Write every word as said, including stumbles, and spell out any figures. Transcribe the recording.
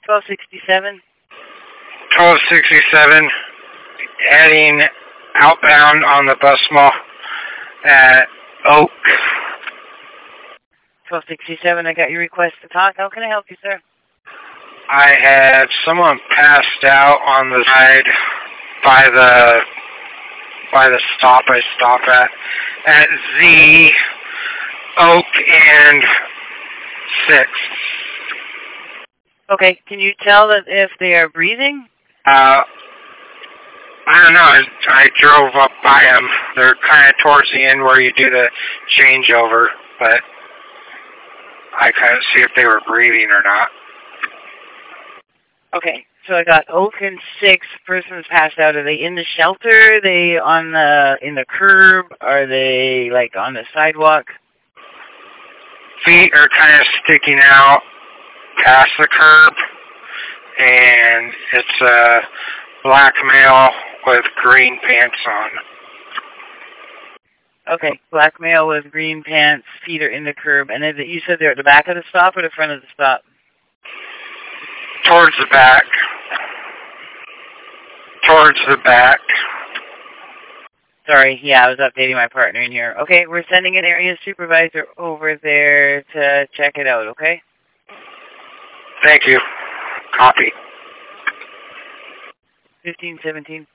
twelve sixty-seven. twelve sixty-seven, heading outbound on the bus mall at Oak. twelve sixty-seven, I got your request to talk. How can I help you, sir? I had someone passed out on the side by the by the stop I stop at at Z, Oak, and six. Okay, can you tell that if they are breathing? Uh, I don't know. I, I drove up by them. They're kind of towards the end where you do the changeover, but I couldn't see if they were breathing or not. Okay, so I got Oak and six. Person's passed out. Are they in the shelter? Are they on the in the curb? Are they like on the sidewalk? Feet are kind of sticking out past the curb, and it's a black male with green pants on. Okay, black male with green pants, feet are in the curb, and then you said they're at the back of the stop or the front of the stop? Towards the back. Towards the back. Sorry, yeah, I was updating my partner in here. Okay, we're sending an area supervisor over there to check it out, okay? Thank you. Copy. fifteen seventeen.